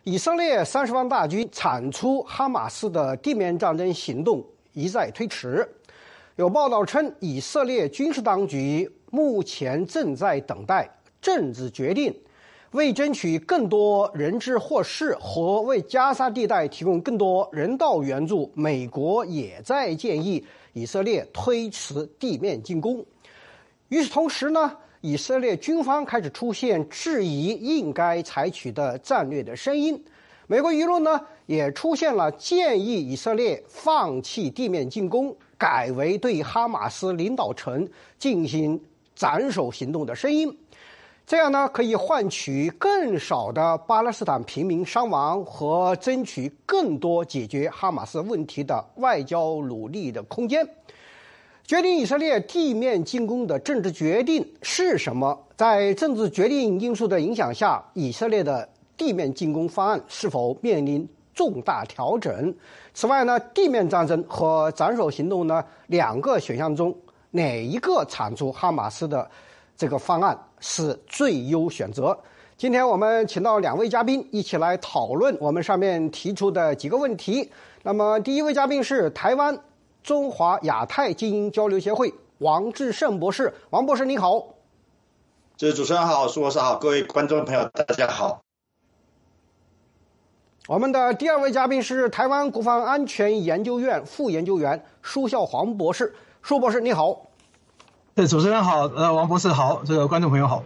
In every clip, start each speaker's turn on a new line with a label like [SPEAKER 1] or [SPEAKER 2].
[SPEAKER 1] 以色列30万大军铲除哈马斯的地面战争行动一再推迟。有报道称，以色列军事当局目前正在等待政治决定，为争取更多人质获释和为加沙地带提供更多人道援助，美国也在建议以色列推迟地面进攻。与此同时呢，以色列军方开始出现质疑应该采取的战略的声音。美国舆论呢也出现了建议以色列放弃地面进攻，改为对哈马斯领导层进行斩首行动的声音。这样呢可以换取更少的巴勒斯坦平民伤亡和争取更多解决哈马斯问题的外交努力的空间。决定以色列地面进攻的政治决定是什么？在政治决定因素的影响下，以色列的地面进攻方案是否面临重大调整？此外呢，地面战争和斩首行动呢两个选项中，哪一个铲除哈马斯的这个方案是最优选择？今天我们请到2位嘉宾一起来讨论我们上面提出的几个问题。那么第一位嘉宾是台湾中华亚太精英交流协会王志胜博士。王博士你好。
[SPEAKER 2] 主持人好，苏博士好，各位观众朋友大家好。
[SPEAKER 1] 我们的第2位嘉宾是台湾国防安全研究院副研究员舒孝煌博士。舒博士你好。
[SPEAKER 3] 主持人好，王博士好，这个观众朋友好。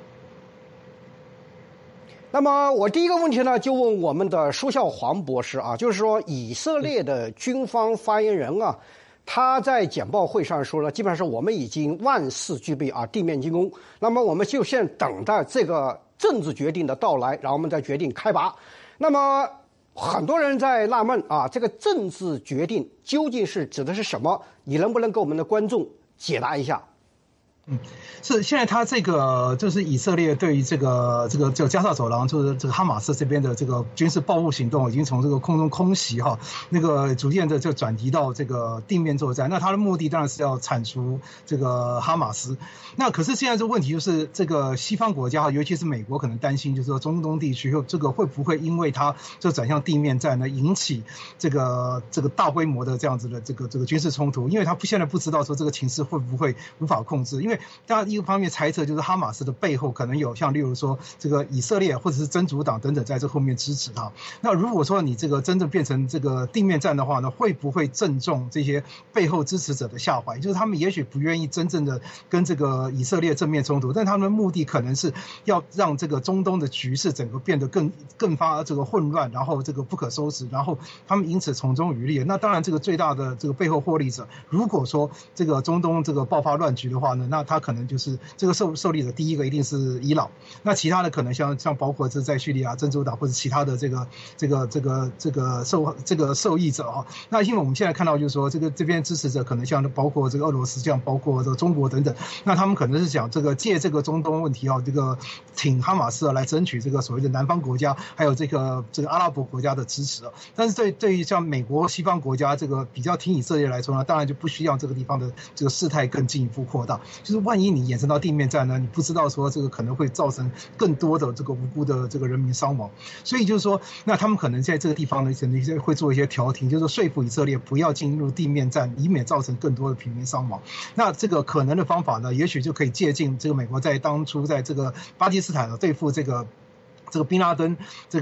[SPEAKER 1] 那么我第一个问题呢，就问我们的舒孝煌博士啊，就是说以色列的军方发言人啊，他在简报会上说了，基本上是我们已经万事俱备啊，地面进攻。那么我们就现等待这个政治决定的到来，然后我们再决定开拔。那么很多人在纳闷啊，这个政治决定究竟是指的是什么？你能不能给我们的观众解答一下？
[SPEAKER 3] 是现在他这个就是以色列对于这个加沙走廊，就是这个哈马斯这边的这个军事报复行动，已经从这个空中空袭那个逐渐的就转移到这个地面作战。那他的目的当然是要铲除这个哈马斯。那可是现在这个问题就是这个西方国家，尤其是美国可能担心，就是说中东地区这个会不会因为它就转向地面战呢，引起这个大规模的这样子的这个军事冲突？因为他现在不知道说这个情势会不会无法控制，因为当然一个方面猜测就是哈马斯的背后可能有像例如说这个以色列或者是真主党等等在这后面支持他。那如果说你这个真正变成这个地面战的话呢，会不会正中这些背后支持者的下怀？就是他们也许不愿意真正的跟这个以色列正面冲突，但他们的目的可能是要让这个中东的局势整个变得更发这个混乱，然后这个不可收拾，然后他们因此从中渔利。那当然这个最大的这个背后获利者，如果说这个中东这个爆发乱局的话呢，那他可能就是这个受利者第一个一定是伊朗，那其他的可能像包括这在叙利亚真主党或者其他的这个受益者那因为我们现在看到就是说这边支持者可能像包括这个俄罗斯，像包括这个中国等等，那他们可能是想借这个中东问题这个挺哈马斯来争取这个所谓的南方国家还有这个阿拉伯国家的支持但是对于像美国西方国家这个比较挺以色列来说呢，当然就不需要这个地方的这个事态更进一步扩大。就是万一你衍生到地面战呢，你不知道说这个可能会造成更多的这个无辜的这个人民伤亡，所以就是说，那他们可能在这个地方呢，可能会做一些调停，就是说服以色列不要进入地面战，以免造成更多的平民伤亡。那这个可能的方法呢，也许就可以借鉴这个美国在当初在这个巴基斯坦对付这个宾拉登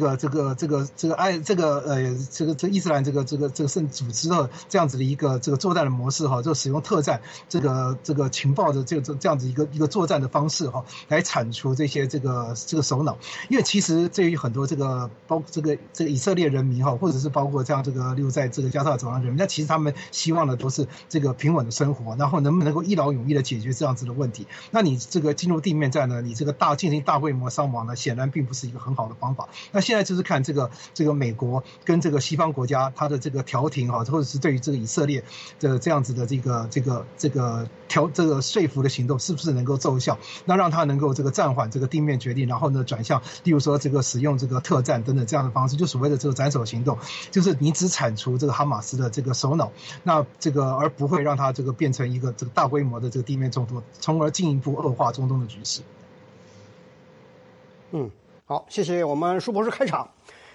[SPEAKER 3] 伊斯兰这个圣组织的这样子的一个这个作战的模式就使用特战这个情报的这样子一个作战的方式来铲除这些这个首脑。因为其实对于很多包括这个以色列人民或者是包括像例如在这个加沙走廊人民，那其实他们希望的都是这个平稳的生活，然后能不能够一劳永逸的解决这样子的问题。那你这个进入地面战呢，你这个进行大规模伤亡呢，显然并不是一个很好的方法。那现在就是看这个美国跟这个西方国家它的这个调停或者是对于这个以色列的这样子的这个说服的行动是不是能够奏效，那让他能够这个暂缓这个地面决定，然后呢转向例如说这个使用这个特战等等这样的方式，就所谓的这个斩首行动，就是你只铲除这个哈马斯的这个首脑，那这个而不会让它这个变成一个这个大规模的这个地面冲突，从而进一步恶化中东的局势。
[SPEAKER 1] 好，谢谢我们舒博士开场。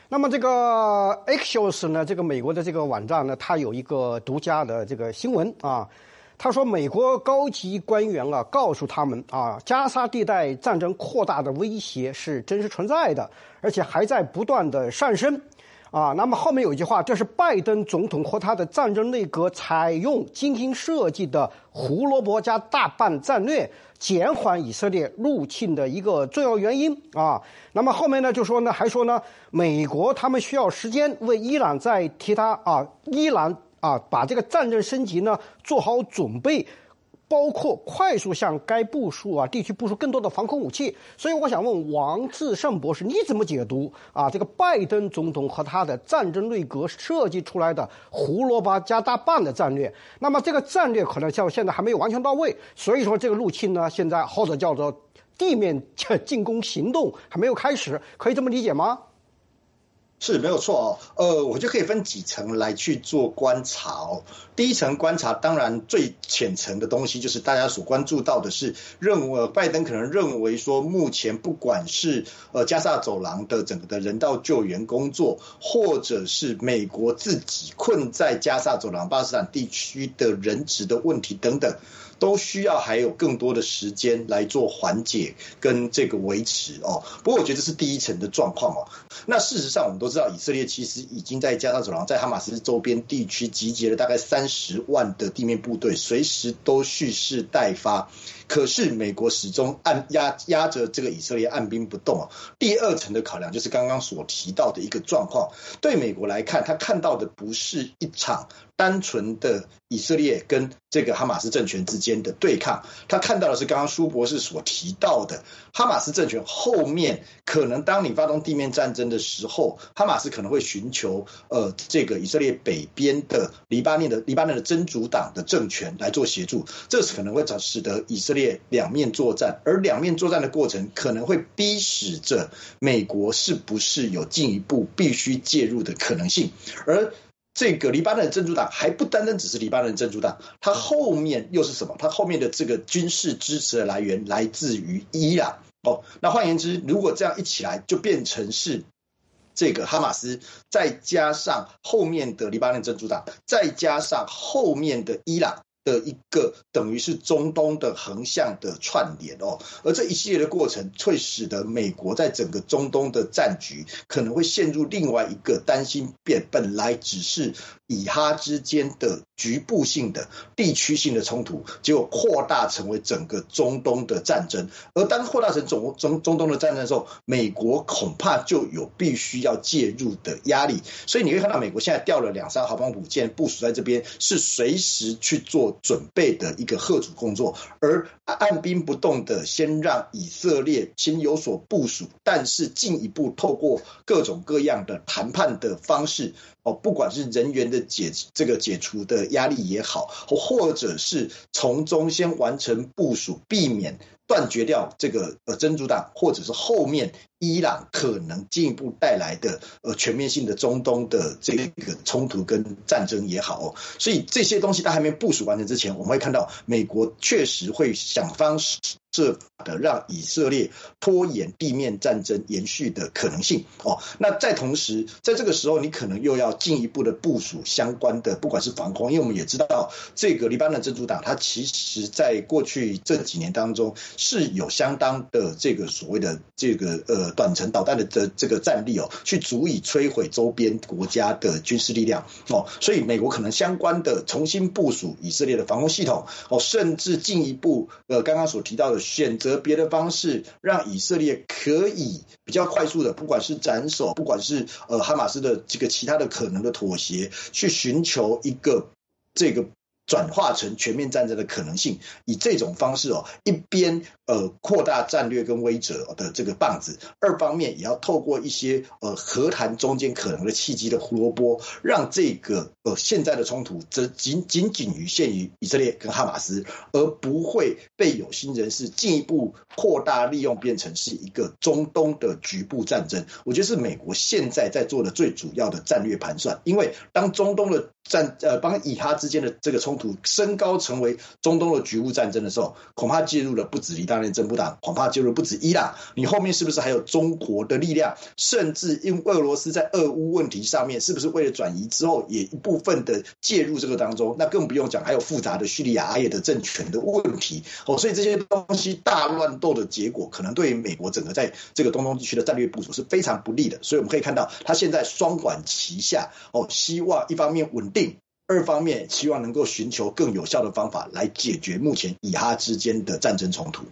[SPEAKER 1] 那么这个 Axios 呢，这个美国的这个网站呢，它有一个独家的这个新闻啊。他说，美国高级官员啊告诉他们啊，加沙地带战争扩大的威胁是真实存在的，而且还在不断的上升。啊，那么后面有一句话，这是拜登总统和他的战争内阁采用精心设计的胡萝卜加大棒战略，减缓以色列入侵的一个重要原因啊。那么后面呢，就说呢，还说呢，美国他们需要时间为伊朗在替他啊，伊朗啊把这个战争升级呢做好准备。包括快速向该部署地区部署更多的防空武器，所以我想问王志胜博士，你怎么解读这个拜登总统和他的战争内阁设计出来的胡萝卜加大棒的战略？那么这个战略可能像现在还没有完全到位，所以说这个入侵呢，现在或者叫做地面进攻行动还没有开始，可以这么理解吗？
[SPEAKER 2] 是没有错我就可以分几层来去做观察第一层观察，当然最浅层的东西就是大家所关注到的是，拜登可能认为说，目前不管是加沙走廊的整个的人道救援工作，或者是美国自己困在加沙走廊巴勒斯坦地区的人质的问题等等，都需要还有更多的时间来做缓解跟这个维持不过我觉得这是第一层的状况那事实上我们都知道，以色列其实已经在加沙走廊在哈马斯周边地区集结了大概30万的地面部队，随时都蓄势待发。可是美国始终压着这个以色列按兵不动第二层的考量就是刚刚所提到的一个状况，对美国来看，他看到的不是一场单纯的以色列跟这个哈马斯政权之间的对抗，他看到的是刚刚舒博士所提到的，哈马斯政权后面可能当你发动地面战争的时候，哈马斯可能会寻求这个以色列北边的黎巴嫩的真主党的政权来做协助，这可能会使得以色列两面作战，而两面作战的过程可能会逼使着美国是不是有进一步必须介入的可能性。而这个黎巴嫩真主党还不单单只是黎巴嫩真主党，它后面又是什么？它后面的这个军事支持的来源来自于伊朗那换言之，如果这样一起来，就变成是这个哈马斯，再加上后面的黎巴嫩真主党，再加上后面的伊朗的一个等于是中东的横向的串联而这一系列的过程会使得美国在整个中东的战局可能会陷入另外一个担心本来只是以哈之间的局部性的地区性的冲突，结果扩大成为整个中东的战争。而当扩大成中东的战争的时候，美国恐怕就有必须要介入的压力。所以你会看到美国现在调了2-3号航母舰部署在这边，是随时去做准备的一个贺主工作，而按兵不动的先让以色列先有所部署，但是进一步透过各种各样的谈判的方式不管是人员的解除的压力也好，或者是从中先完成部署，避免断绝掉这个真主党或者是后面伊朗可能进一步带来的全面性的中东的这个冲突跟战争也好所以这些东西在还没部署完成之前，我们会看到美国确实会想方设法的让以色列拖延地面战争延续的可能性那在同时，在这个时候你可能又要进一步的部署相关的不管是防空，因为我们也知道这个黎巴嫩真主党它其实在过去这几年当中是有相当的这个所谓的这个短程导弹的这个战力去足以摧毁周边国家的军事力量所以美国可能相关的重新部署以色列的防空系统甚至进一步刚刚所提到的选择别的方式，让以色列可以比较快速的，不管是斩首，不管是哈马斯的这个其他的可能的妥协，去寻求一个这个转化成全面战争的可能性，以这种方式一边扩大战略跟威慑的这个棒子，二方面也要透过一些和谈中间可能的契机的胡萝卜，让这个现在的冲突则仅局限于以色列跟哈马斯，而不会被有心人士进一步扩大利用，变成是一个中东的局部战争。我觉得是美国现在在做的最主要的战略盘算，因为当中东的帮以哈之间的这个冲突升高成为中东的局部战争的时候，恐怕介入了不止黎巴嫩真不党，恐怕介入了不止伊朗，你后面是不是还有中国的力量？甚至因俄罗斯在俄乌问题上面，是不是为了转移之后也一部分的介入这个当中？那更不用讲，还有复杂的叙利亚阿耶的政权的问题所以这些东西大乱斗的结果，可能对美国整个在这个东地区的战略部署是非常不利的。所以我们可以看到，他现在双管齐下希望一方面稳定，二方面希望能够寻求更有效的方法来解决目前以哈之间的战争冲突。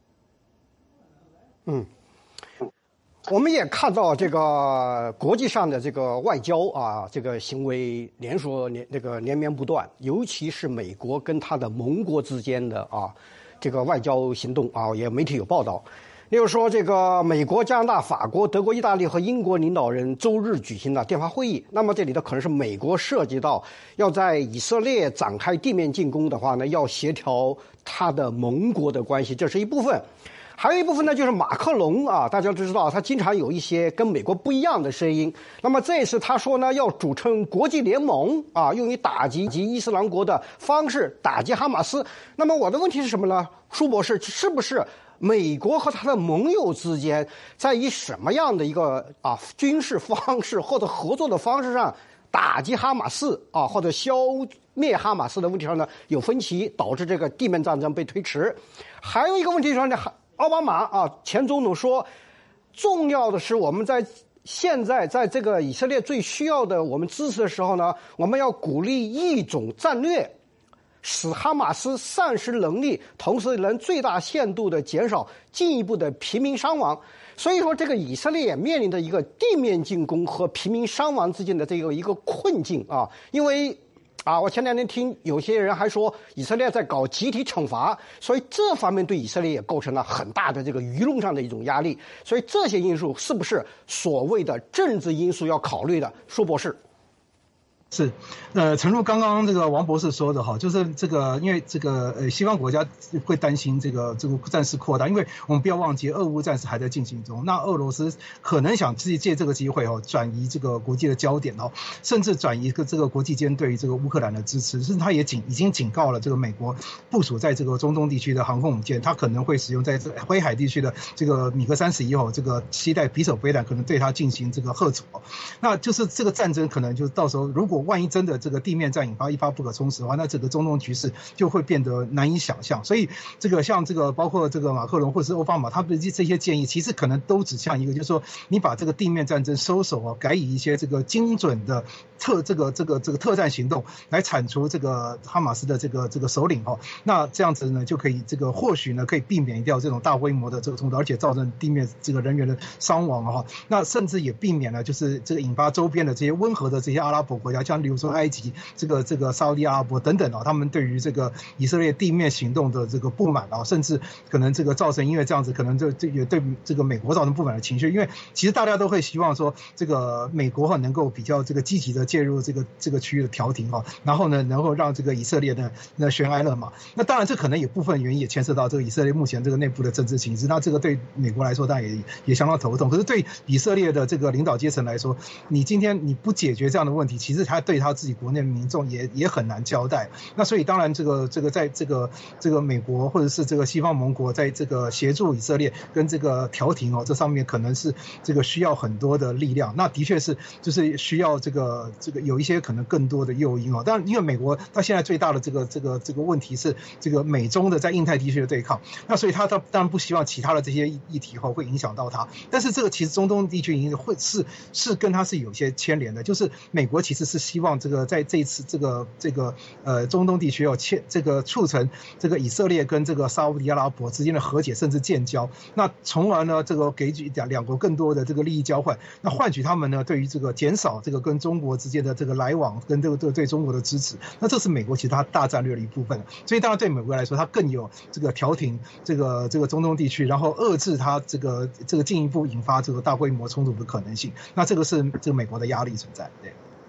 [SPEAKER 1] 我们也看到这个国际上的这个外交这个行为连绵不断，尤其是美国跟他的盟国之间的这个外交行动也媒体有报道。例如说，这个美国、加拿大、法国、德国、意大利和英国领导人周日举行了电话会议。那么这里头可能是美国涉及到要在以色列展开地面进攻的话呢，要协调他的盟国的关系，这是一部分。还有一部分呢，就是马克龙大家都知道，他经常有一些跟美国不一样的声音。那么这次他说呢，要组成国际联盟用于打击伊斯兰国的方式打击哈马斯。那么我的问题是什么呢？舒博士，是不是美国和他的盟友之间在以什么样的一个军事方式或者合作的方式上打击哈马斯或者消灭哈马斯的问题上呢有分歧，导致这个地面战争被推迟？还有一个问题上呢，奥巴马前总统说，重要的是我们现在在这个以色列最需要的我们支持的时候呢，我们要鼓励一种战略，使哈马斯丧失能力，同时能最大限度的减少进一步的平民伤亡。所以说，这个以色列也面临着一个地面进攻和平民伤亡之间的一个困境因为我前两天听有些人还说以色列在搞集体惩罚，所以这方面对以色列也构成了很大的这个舆论上的一种压力。所以这些因素是不是所谓的政治因素要考虑的？舒博士。
[SPEAKER 3] 是，诚如刚刚这个王博士说的就是这个，因为这个西方国家会担心这个战事扩大，因为我们不要忘记俄乌战事还在进行中，那俄罗斯可能想借这个机会转移这个国际的焦点甚至转移这个国际间对于这个乌克兰的支持，甚至他也已经警告了这个美国部署在这个中东地区的航空母舰，他可能会使用在这个灰海地区的这个米格31这个携带匕首飞弹，可能对他进行这个吓阻。那就是这个战争可能就到时候如果万一真的这个地面战一发不可收拾的话，那整个中东局势就会变得难以想象。所以这个像这个包括这个马克龙或者是奥巴马，他们的这些建议其实可能都指向一个，就是说你把这个地面战争收手改以一些这个精准的特战行动来铲除这个哈马斯的这个首领那这样子呢就可以或许呢可以避免掉这种大规模的这个冲突，而且造成地面这个人员的伤亡那甚至也避免了就是这个引发周边的这些温和的这些阿拉伯国家，像例如说埃及、这个沙烏地阿拉伯等等他们对于这个以色列地面行动的这个不满甚至可能这个造成因为这样子可能这也对这个美国造成不满的情绪，因为其实大家都会希望说这个美国能够比较这个积极的介入这个区域的调停然后呢能够让这个以色列的悬崖勒马。那当然这可能有部分原因也牵涉到这个以色列目前这个内部的政治情势，那这个对美国来说当然也相当头痛，可是对以色列的这个领导阶层来说，你今天你不解决这样的问题，其实他对他自己国内民众也很难交代。那所以当然这个在这个美国或者是这个西方盟国在这个协助以色列跟这个调停这上面可能是这个需要很多的力量，那的确是就是需要这个有一些可能更多的诱因当然因为美国它现在最大的这个问题是这个美中的在印太地区的对抗，那所以他当然不希望其他的这些议题会影响到他，但是这个其实中东地区已经会是跟他是有些牵连的，就是美国其实是希望这个在这一次这个中东地区这个促成这个以色列跟这个沙烏地阿拉伯之间的和解甚至建交，那从而呢这个给予两国更多的这个利益交换，那换取他们呢对于这个减少这个跟中国之间的这个来往跟这个对中国的支持，那这是美国其实它大战略的一部分，所以当然对美国来说，它更有这个调停这个中东地区，然后遏制它这个进一步引发这个大规模冲突的可能性，那这个是这个美国的压力存在。对，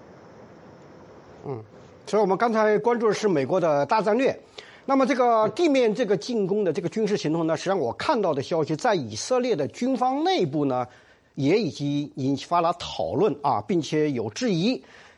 [SPEAKER 1] 所以我们刚才关注的是美国的大战略。那么这个地面这个进攻的这个军事行动呢，实际上我看到的消息，在以色列的军方内部呢，也已经引发了讨论并且有质疑。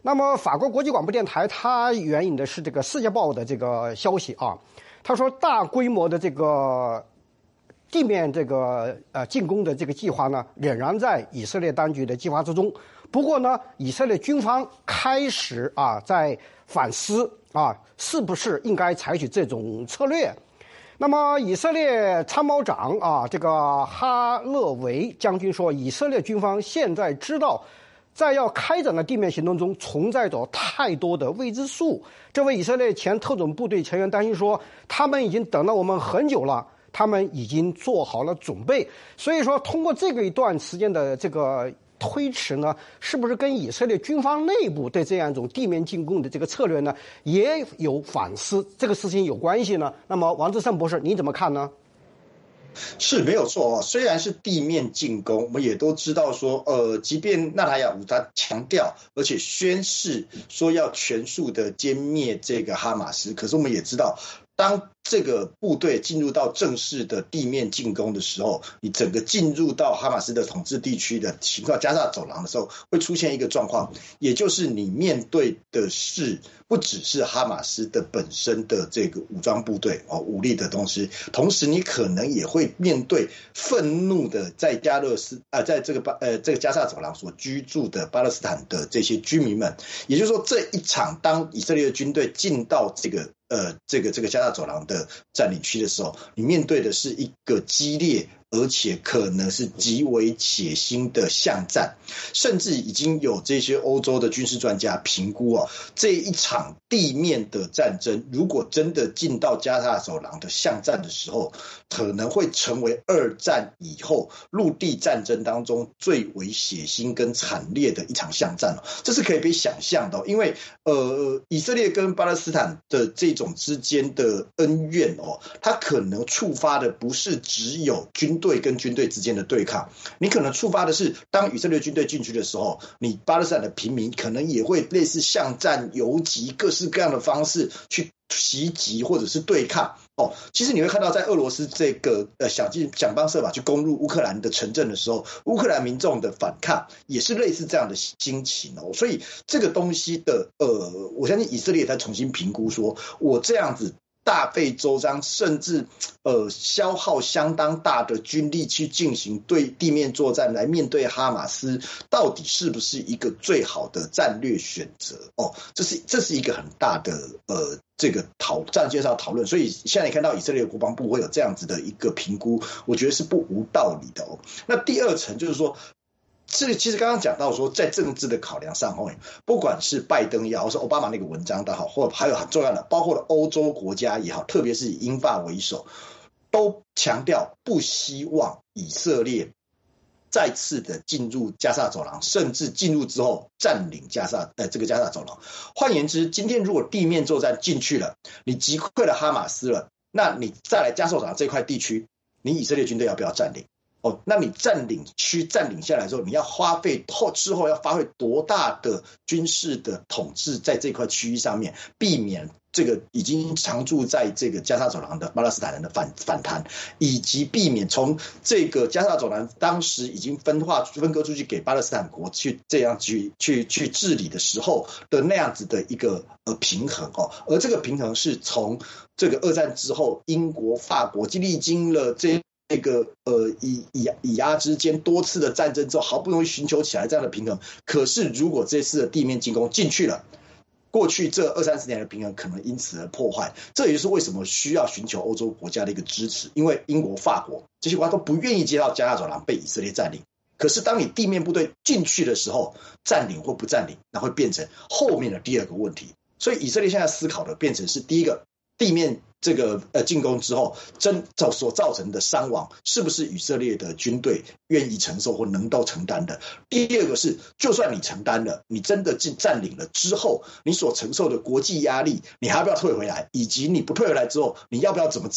[SPEAKER 1] 那么法国国际广播电台它援引的是这个《世界报》的这个消息啊，他说大规模的这个地面这个进攻的这个计划呢，仍然在以色列当局的计划之中。不过呢，以色列军方开始在反思是不是应该采取这种策略。那么以色列参谋长这个哈勒维将军说，以色列军方现在知道在要开展的地面行动中存在着太多的未知数。这位以色列前特种部队成员担心说，他们已经等了我们很久了，他们已经做好了准备。所以说通过这个一段时间的这个推迟呢，是不是跟以色列军方内部对这样一种地面进攻的这个策略呢也有反思，这个事情有关系呢？那么王志胜博士你怎么看呢？
[SPEAKER 2] 是没有错虽然是地面进攻，我们也都知道说，即便纳塔亚胡他强调而且宣誓说要全数的歼灭这个哈马斯，可是我们也知道，当这个部队进入到正式的地面进攻的时候，你整个进入到哈马斯的统治地区的情况，加沙走廊的时候，会出现一个状况，也就是你面对的是不只是哈马斯的本身的这个武装部队武力的东西，同时你可能也会面对愤怒的在在这个加沙走廊所居住的巴勒斯坦的这些居民们。也就是说，这一场当以色列的军队进到这个加沙走廊的占领区的时候，你面对的是一个激烈而且可能是极为血腥的巷战，甚至已经有这些欧洲的军事专家评估这一场地面的战争如果真的进到加沙走廊的巷战的时候，可能会成为二战以后陆地战争当中最为血腥跟惨烈的一场巷战这是可以被想象的因为以色列跟巴勒斯坦的这种之间的恩怨它可能触发的不是只有军队跟军队之间的对抗，你可能触发的是当以色列军队进去的时候，你巴勒斯坦的平民可能也会类似巷战游击各式各样的方式去袭击或者是对抗其实你会看到在俄罗斯这个想方设法去攻入乌克兰的城镇的时候，乌克兰民众的反抗也是类似这样的心情所以这个东西的我相信以色列也在重新评估说，我这样子大费周章，甚至消耗相当大的军力去进行对地面作战来面对哈马斯，到底是不是一个最好的战略选择这是一个很大的这个战略上讨论。所以现在你看到以色列国防部会有这样子的一个评估，我觉得是不无道理的那第二层就是说，其实刚刚讲到说，在政治的考量上不管是拜登也好，或是奥巴马那个文章的好，或还有很重要的包括了欧洲国家也好，特别是以英法为首，都强调不希望以色列再次的进入加沙走廊，甚至进入之后占领这个加沙走廊。换言之，今天如果地面作战进去了，你击溃了哈马斯了，那你再来加沙走廊这块地区，你以色列军队要不要占领？那你占领下来之后，你要之后要发挥多大的军事的统治在这块区域上面，避免这个已经常住在这个加沙走廊的巴勒斯坦人的反弹，以及避免从这个加沙走廊当时已经分割出去给巴勒斯坦国去这样去治理的时候的那样子的一个平衡而这个平衡是从这个二战之后，英国、法国历经了这个以阿之间多次的战争之后，好不容易寻求起来这样的平衡。可是如果这次的地面进攻进去了，过去这20-30年的平衡可能因此而破坏。这也就是为什么需要寻求欧洲国家的一个支持，因为英国、法国这些国家都不愿意接到加沙走廊被以色列占领。可是当你地面部队进去的时候，占领或不占领，那会变成后面的第二个问题。所以以色列现在思考的变成是第一个，地面这个进攻之后所造成的伤亡是不是以色列的军队愿意承受或能够承担的？第二个是，就算你承担了，你真的占领了之后，你所承受的国际压力，你还要不要退回来？以及你不退回来之后，你要不要怎么治理？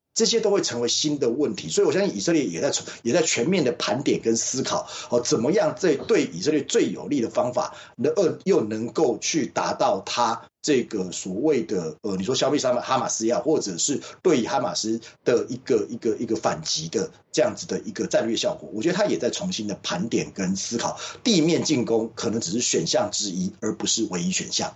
[SPEAKER 2] 这些都会成为新的问题，所以我相信以色列也在全面的盘点跟思考，怎么样对以色列最有利的方法，又能够去达到他这个所谓的你说消灭哈马斯也好，或者是对哈马斯的一个反击的这样子的一个战略效果，我觉得他也在重新的盘点跟思考，地面进攻可能只是选项之一，而不是唯一选项。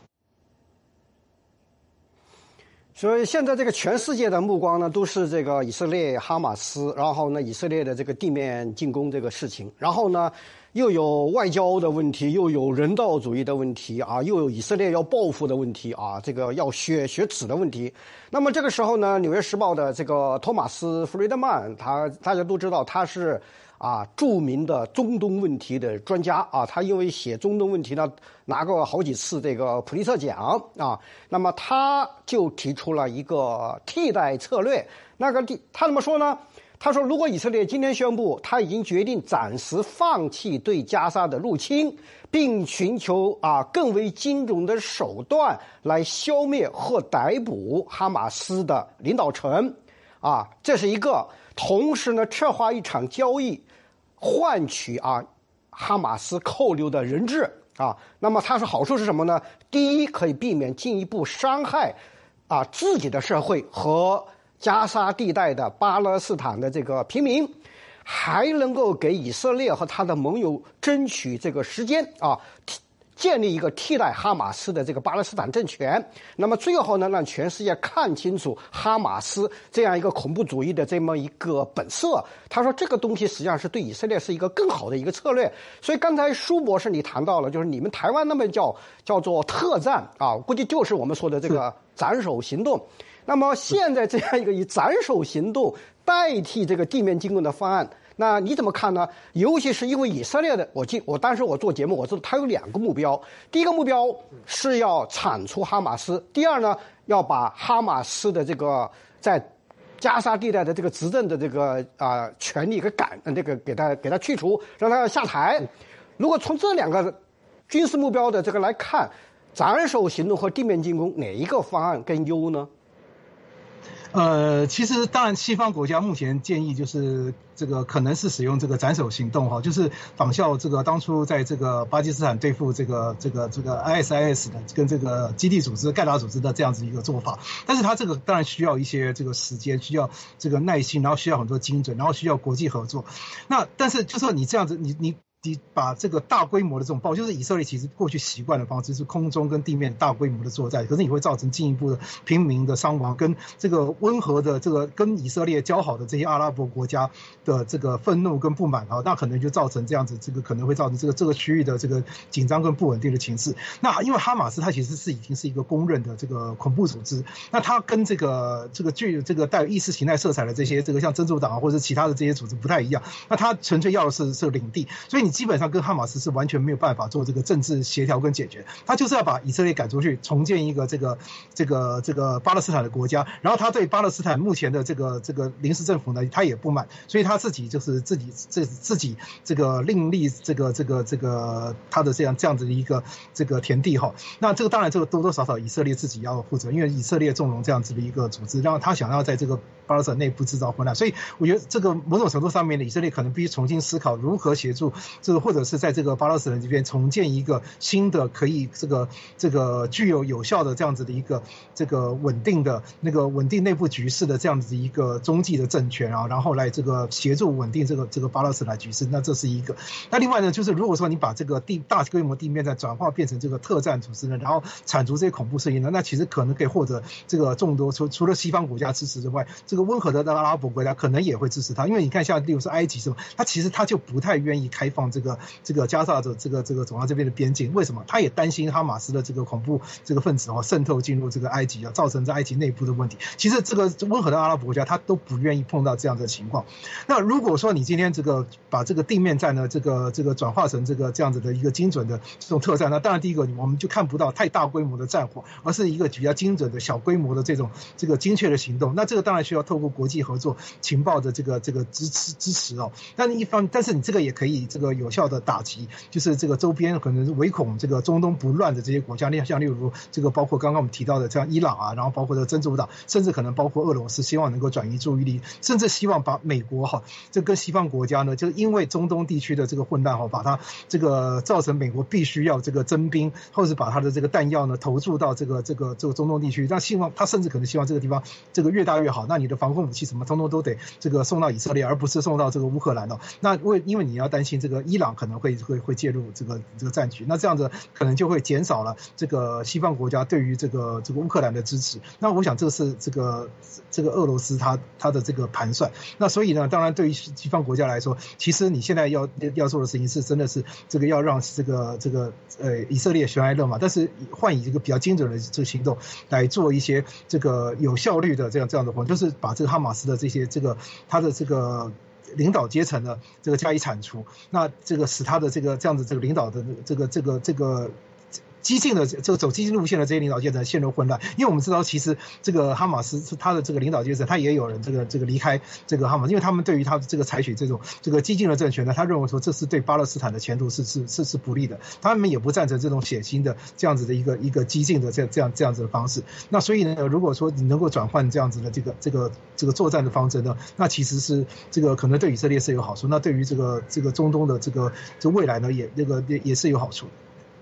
[SPEAKER 1] 所以现在这个全世界的目光呢，都是这个以色列哈马斯，然后呢，以色列的这个地面进攻这个事情，然后呢，又有外交的问题，又有人道主义的问题啊，又有以色列要报复的问题啊，这个要血耻的问题。那么这个时候呢，《纽约时报》的这个托马斯·弗雷德曼，大家都知道他是著名的中东问题的专家啊，他因为写中东问题呢，拿过好几次这个普利策奖啊。那么他就提出了一个替代策略，他怎么说呢？他说，如果以色列今天宣布他已经决定暂时放弃对加沙的入侵，并寻求更为精准的手段来消灭或逮捕哈马斯的领导层这是一个。同时呢，策划一场交易，换取哈马斯扣留的人质那么他说好处是什么呢？第一，可以避免进一步伤害自己的社会和加沙地带的巴勒斯坦的这个平民，还能够给以色列和他的盟友争取这个时间建立一个替代哈马斯的这个巴勒斯坦政权。那么最后呢，让全世界看清楚哈马斯这样一个恐怖主义的这么一个本色。他说这个东西实际上是对以色列是一个更好的一个策略。所以刚才舒博士你谈到了，就是你们台湾那边叫做特战估计就是我们说的这个斩首行动。那么现在这样一个以斩首行动代替这个地面进攻的方案，那你怎么看呢？尤其是因为以色列的，当时我做节目，我知道他有2个目标。第一个目标是要铲除哈马斯，第二呢，要把哈马斯的这个在加沙地带的这个执政的这个权力给他去除，让他下台。如果从这2个军事目标的这个来看，斩首行动和地面进攻哪一个方案更优呢？
[SPEAKER 3] 其实当然，西方国家目前建议就是这个可能是使用这个斩首行动就是仿效这个当初在这个巴基斯坦对付这个 ISIS 的跟这个基地组织盖达组织的这样子一个做法。但是它这个当然需要一些这个时间，需要这个耐心，然后需要很多精准，然后需要国际合作。那但是就说你这样子，你把这个大规模的这种就是以色列其实过去习惯的方式是空中跟地面大规模的作战，可是你会造成进一步的平民的伤亡，跟这个温和的这个跟以色列交好的这些阿拉伯国家的这个愤怒跟不满那可能就造成这样子，这个可能会造成这个区域的这个紧张跟不稳定的情势。那因为哈马斯它其实是已经是一个公认的这个恐怖组织，那它跟这个具这个带有意识形态色彩的这些这个像真主党或者其他的这些组织不太一样，那它纯粹要的是领地，所以你基本上跟哈马斯是完全没有办法做这个政治协调跟解决，他就是要把以色列赶出去，重建一个这个巴勒斯坦的国家。然后他对巴勒斯坦目前的这个临时政府呢，他也不满，所以他自己就是自己这个另立这个他的这样子的一个这个田地那这个当然这个多多少少以色列自己要负责，因为以色列纵容这样子的一个组织，让他想要在这个巴勒斯坦内部制造混乱，所以我觉得这个某种程度上面的以色列可能必须重新思考如何协助这个，或者是在这个巴勒斯坦这边重建一个新的可以这个具有效的这样子的一个这个稳定内部局势的这样子的一个中继的政权然后来这个协助稳定这个巴勒斯坦局势，那这是一个。那另外呢，就是如果说你把这个大规模地面战转化变成这个特战组织呢，然后铲除这些恐怖势力呢，那其实可能可以获得这个众多除了西方国家支持之外，这个温和的阿拉伯国家可能也会支持他，因为你看像例如说埃及什么，他其实他就不太愿意开放这个加沙的这个总拉这边的边境，为什么？他也担心哈马斯的这个恐怖这个分子渗透进入这个埃及造成在埃及内部的问题。其实这个温和的阿拉伯国家他都不愿意碰到这样的情况。那如果说你今天把这个地面战呢这个转化成这样子的一个精准的这种特战，那当然第一个我们就看不到太大规模的战火，而是一个比较精准的小规模的这个精确的行动。那这个当然需要透过国际合作情报的这个支持但是你这个也可以有效的打击，就是这个周边可能唯恐这个中东不乱的这些国家，像例如这个包括刚刚我们提到的像伊朗啊，然后包括这个真主党，甚至可能包括俄罗斯，希望能够转移注意力，甚至希望把美国这跟西方国家呢，就因为中东地区的这个混乱把它这个造成美国必须要这个增兵，或是把它的这个弹药呢投注到这个中东地区，但希望他甚至可能希望这个地方这个越大越好，那你的防空武器什么通通都得这个送到以色列，而不是送到这个乌克兰的。那因为你要担心这个伊朗可能会介入这个战局，那这样子可能就会减少了这个西方国家对于这个乌克兰的支持。那我想这是这个俄罗斯它的这个盘算。那所以呢，当然对于西方国家来说，其实你现在要做的事情是真的是这个要让这个以色列悬崖勒马，但是换以这个比较精准的这个行动来做一些这个有效率的这样的活动，就是把这个哈马斯的这些他的这个领导阶层呢这个加以铲除，那这个使他的这样子这个领导的这个激进的这个走激进路线的这些领导阶层陷入混乱，因为我们知道其实这个哈马斯他的这个领导阶层，他也有人这个离开这个哈马斯，因为他们对于他这个采取这个激进的政权呢，他认为说这是对巴勒斯坦的前途是不利的，他们也不赞成这种血腥的这样子的一个激进的这样子的方式。那所以呢，如果说你能够转换这样子的这个作战的方针呢，那其实是这个可能对以色列是有好处，那对于这个中东的这个未来呢，也是有好处的。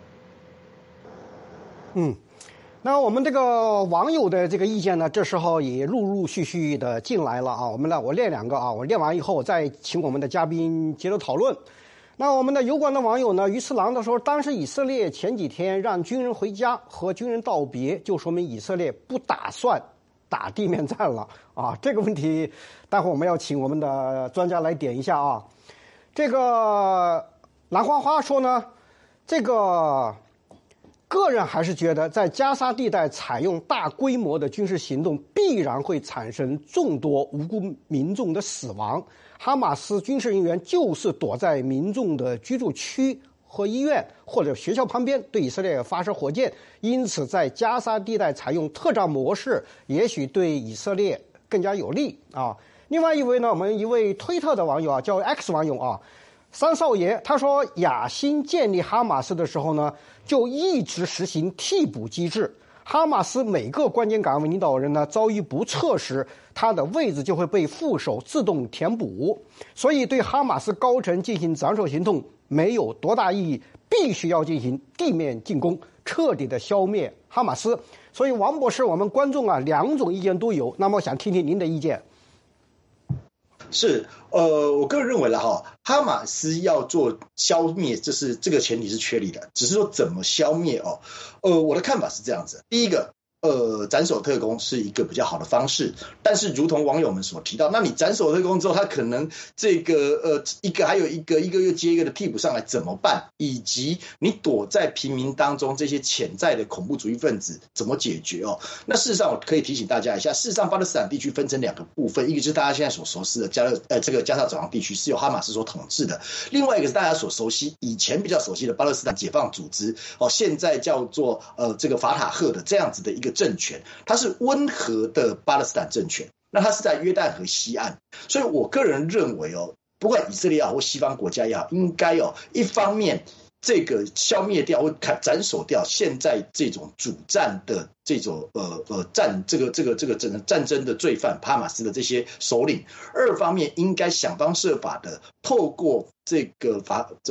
[SPEAKER 1] 那我们这个网友的这个意见呢，这时候也陆续的进来了啊。我列两个啊，我列完以后再请我们的嘉宾接着讨论。那我们的油管的网友呢，鱼次郎的说，当时以色列前几天让军人回家和军人道别，就说明以色列不打算打地面战了啊。这个问题待会我们要请我们的专家来点一下啊。这个蓝花花说呢，这个人还是觉得在加沙地带采用大规模的军事行动必然会产生众多无辜民众的死亡。哈马斯军事人员就是躲在民众的居住区和医院或者学校旁边对以色列发射火箭，因此在加沙地带采用特战模式也许对以色列更加有利啊。另外一位呢，我们一位推特的网友啊，叫 X 网友啊，三少爷，他说亚辛建立哈马斯的时候呢，就一直实行替补机制。哈马斯每个关键岗位领导人呢遭遇不测时，他的位置就会被副手自动填补，所以对哈马斯高层进行斩首行动没有多大意义，必须要进行地面进攻，彻底的消灭哈马斯。所以王博士，我们观众啊两种意见都有，那么想听听您的意见。
[SPEAKER 2] 是，我个人认为了哈马斯要做消灭，这个前提是确立的，只是说怎么消灭我的看法是这样子，第一个。斩首特攻是一个比较好的方式，但是如同网友们所提到，那你斩首特攻之后，他可能这个还有一个又接一个的替补上来怎么办？以及你躲在平民当中这些潜在的恐怖主义分子怎么解决那事实上我可以提醒大家一下，事实上巴勒斯坦地区分成两个部分，一个就是大家现在所熟悉的这个加沙走廊地区是由哈马斯所统治的，另外一个是大家所熟悉以前比较熟悉的巴勒斯坦解放组织现在叫做这个法塔赫的这样子的一个政权，它是温和的巴勒斯坦政权，那它是在约旦河西岸，所以我个人认为不管以色列也好或西方国家也好，应该一方面这个消灭掉或斩首掉现在这种主战的这种整个战争的罪犯哈马斯的这些首领，二方面应该想方设法的透过这个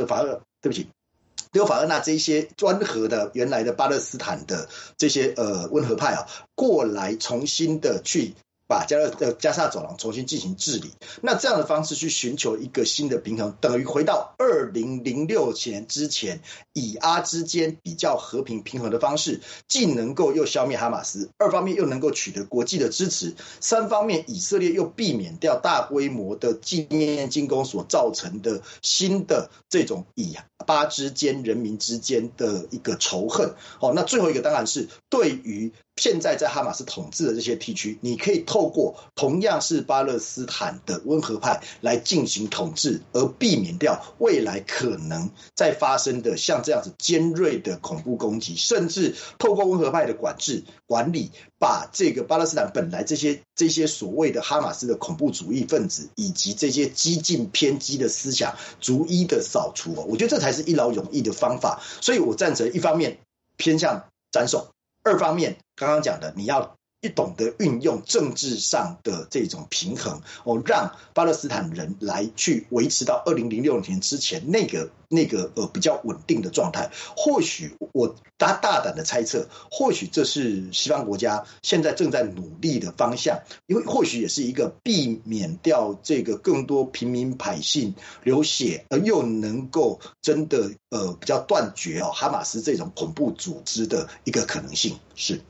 [SPEAKER 2] 留法厄纳这些温和的原来的巴勒斯坦的这些温和派过来重新的去把加沙走廊重新进行治理，那这样的方式去寻求一个新的平衡，等于回到2006年之前以阿之间比较和平平衡的方式，既能够又消灭哈马斯，二方面又能够取得国际的支持，三方面以色列又避免掉大规模的地面进攻所造成的新的这种以巴之间人民之间的一个仇恨那最后一个当然是对于现在在哈马斯统治的这些地区，你可以透过同样是巴勒斯坦的温和派来进行统治，而避免掉未来可能再发生的像这样子尖锐的恐怖攻击，甚至透过温和派的管理，把这个巴勒斯坦本来这些所谓的哈马斯的恐怖主义分子以及这些激进偏激的思想逐一的扫除。我觉得这才是一劳永逸的方法。所以我赞成一方面偏向斩首，二方面刚刚讲的你要懂得运用政治上的这种平衡，让巴勒斯坦人来去维持到2006年之前那个比较稳定的状态。或许我大胆的猜测，或许这是西方国家现在正在努力的方向，因为或许也是一个避免掉这个更多平民百姓流血，而又能够真的比较断绝哈马斯这种恐怖组织的一个可能性。是。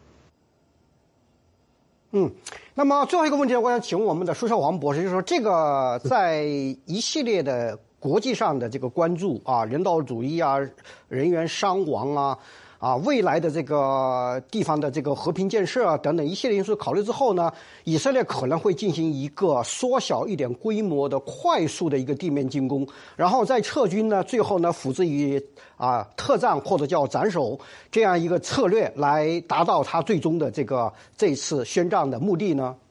[SPEAKER 1] 那么最后一个问题呢，我想请问我们的舒孝煌博士，就是说这个在一系列的国际上的这个关注啊，人道主义啊，人员伤亡啊，未来的这个地方的这个和平建设啊等等一系列因素考虑之后呢，以色列可能会进行一个缩小一点规模的快速的一个地面进攻，然后再撤军呢，最后呢辅之于特战或者叫斩首这样一个策略来达到他最终的这次宣战的目的呢？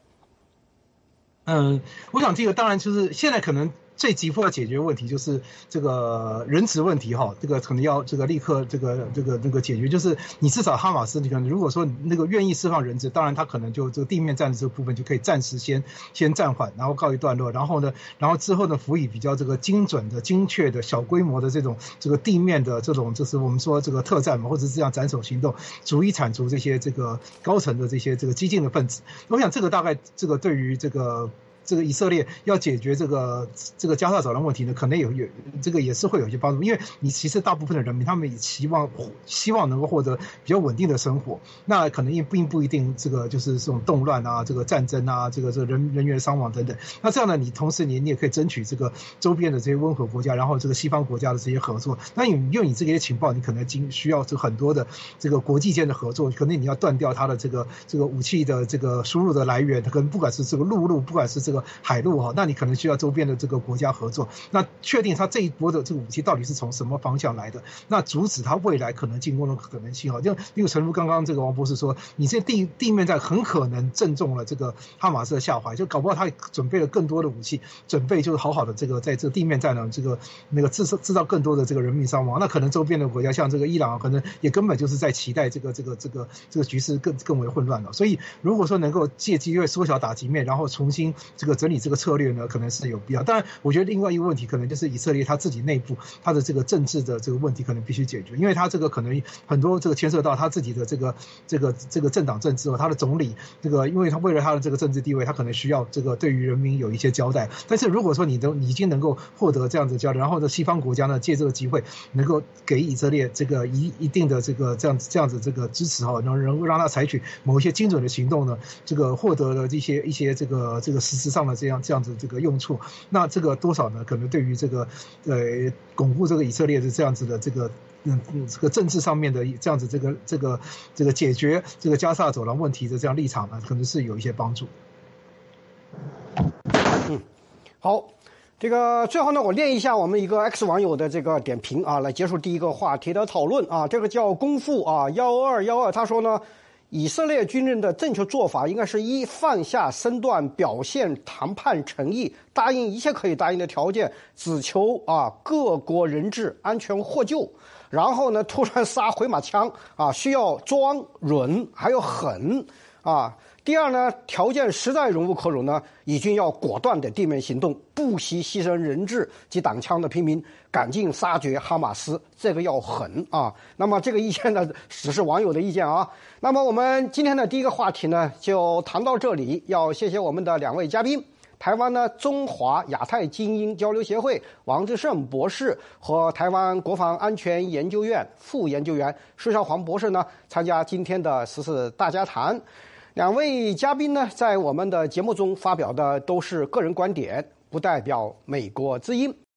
[SPEAKER 3] 我想这个当然就是现在可能最急迫要解决问题就是这个人质问题哈，这个可能要这个立刻这个解决，就是你至少哈马斯，你可能如果说那个愿意释放人质，当然他可能就这个地面战的这个部分就可以暂时先暂缓，然后告一段落，然后之后呢辅以比较这个精准的、精确的、小规模的这个地面的这种就是我们说这个特战嘛，或者是这样斩首行动，逐一铲除这些这个高层的这些这个激进的分子。我想这个大概这个对于这个以色列要解决这个加沙走廊问题呢，可能有这个也是会有一些帮助，因为你其实大部分的人民他们也希望能够获得比较稳定的生活，那可能并不一定这个就是这种动乱啊、这个战争啊、这个人员伤亡等等。那这样呢，你同时你也可以争取这个周边的这些温和国家，然后这个西方国家的这些合作。那你用你这些情报，你可能需要这很多的这个国际间的合作，可能你要断掉它的这个武器的这个输入的来源，可能不管是这个陆路，不管是这个海路哈，那你可能需要周边的这个国家合作，那确定它这一波的这个武器到底是从什么方向来的，那阻止它未来可能进攻的可能性哈。就例如诚如刚刚这个王博士说，你这地面战很可能正中了这个哈马斯的下怀，就搞不好他准备了更多的武器，准备就是好好的这个在这个地面战呢制造更多的这个人民伤亡，那可能周边的国家像这个伊朗可能也根本就是在期待这个局势更为混乱了。所以如果说能够借机会缩小打击面，然后重新这个整理这个策略呢，可能是有必要。当然我觉得另外一个问题可能就是以色列他自己内部他的这个政治的这个问题可能必须解决，因为他这个可能很多这个牵涉到他自己的这个政党政治他的总理因为他为了他的这个政治地位，他可能需要这个对于人民有一些交代。但是如果说你已经能够获得这样子交代，然后呢西方国家呢借这个机会能够给以色列这个一定的这样子这个支持能够让他采取某一些精准的行动呢，这个获得了一些这个实质上的这样子这个用处，那这个多少呢？可能对于这个巩固这个以色列的这样子的这个政治上面的这样子这个解决这个加沙走廊问题的这样立场呢，可能是有一些帮助。
[SPEAKER 1] 好，这个最后呢，我念一下我们一个 X 网友的这个点评来结束第一个话题的讨论这个叫功夫1212，他说呢，以色列军人的正确做法应该是一放下身段，表现谈判诚意，答应一切可以答应的条件，只求各国人质安全获救。然后呢，突然撒回马枪需要装忍还有狠第二呢，条件实在忍无可忍呢，以军要果断的地面行动，不惜牺牲人质及挡枪的平民，赶尽杀绝哈马斯，这个要狠那么这个意见呢，只是网友的意见那么我们今天的第一个话题呢，就谈到这里。要谢谢我们的两位嘉宾，台湾呢中华亚太精英交流协会王志胜博士和台湾国防安全研究院副研究员舒孝煌博士呢，参加今天的时事大家谈。两位嘉宾呢，在我们的节目中发表的都是个人观点，不代表美国之音。